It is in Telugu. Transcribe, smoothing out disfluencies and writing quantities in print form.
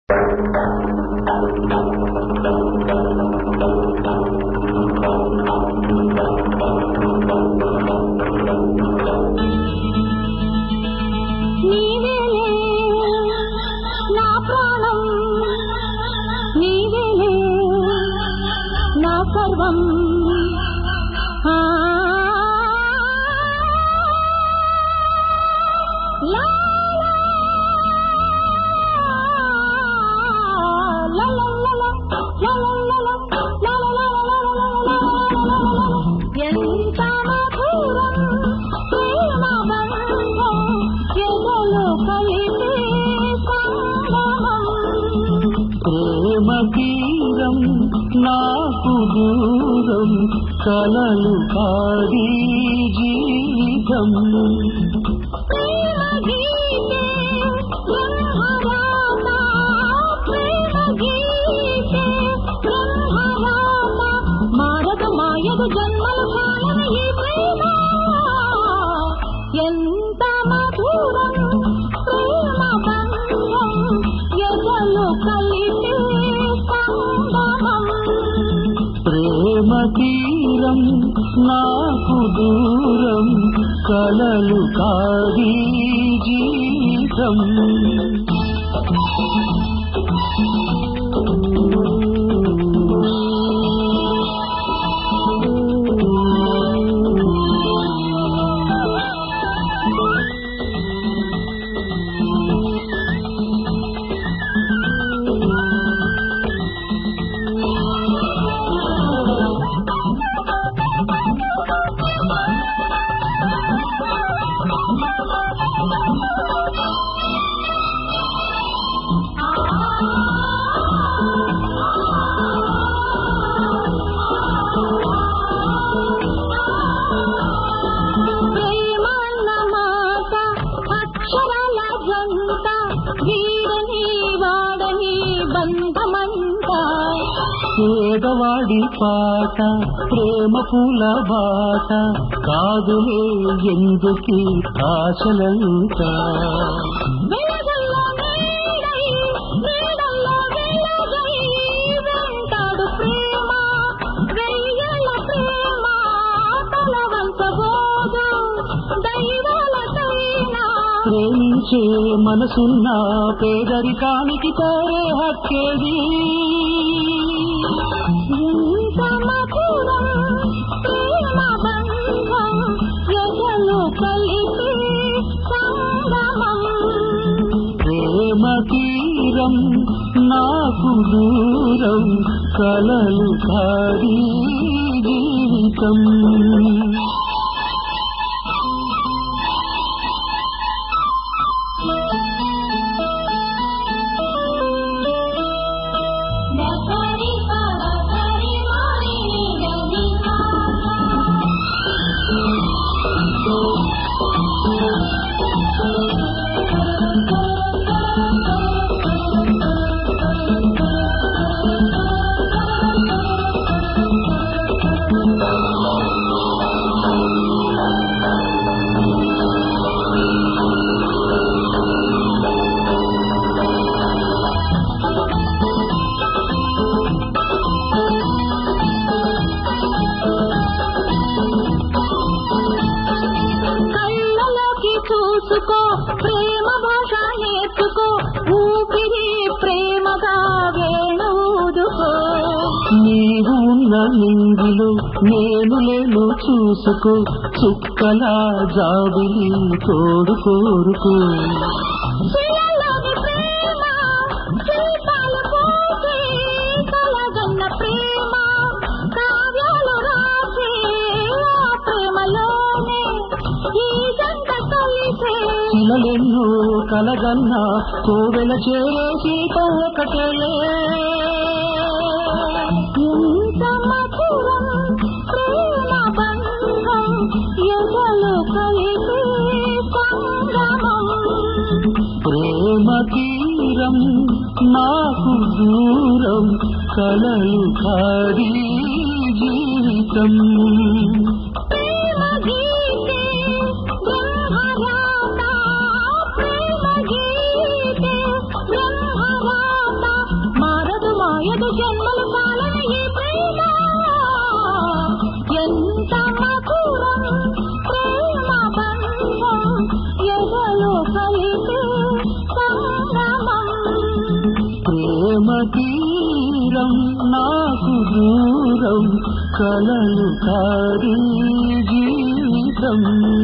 కలలు కాడి జీవితం మారగ మాయదు జన్మల కాలన ఈ ప్రేమ ఎంత మధురం ప్రేమ బంధం ఎదలు కలిసే సంగమం ప్రేమ తీరం నాకు దూరం కలలు కాడి జీవితం పేదవాడి పాట ప్రేమ పూల బాట కాదులే ఎందుకీ ఆశలంతా ప్రేమించే మనసున్న పేదరికానికి తారే హక్కేది ఎంత మధురం ప్రేమ బంధం ఎదలు కలిసే సంగమం ప్రేమ తీరం నాకు దూరం కలలు కాడి జీవితం ప్రేమ భాష నేర్చుకో ఊపిరి ప్రేమగా వేణూదుకో నీవు ఉన్న నింగిలో నేను లేను చూసుకో చుక్కల జాబిలి తోడు కోరుకో ప్రేమ కావ్యాలు రాసే ప్రేమలోనే ఈ జంట కలిసే శిలలెన్నో కలగన్నా కోవెల చేరేసి ఒకటేలే ఎంత మధురం ప్రేమ బంధం ఎదలు కలిసే సంగమం ప్రేమ తీరం నాకు దూరం కలలు కాడి జీవితం ప్రేమ గీతే బ్రహ్మరాత ప్రేమ గీతే బ్రహ్మరాత మాయదు జన్మలు పాలన ఈ ప్రేమ ఎంత మధురం ప్రేమ బంధం ఎదలో కలిపే సంగమం ప్రేమ తీరం నాకు దూరం కలలు కాడి జీవితం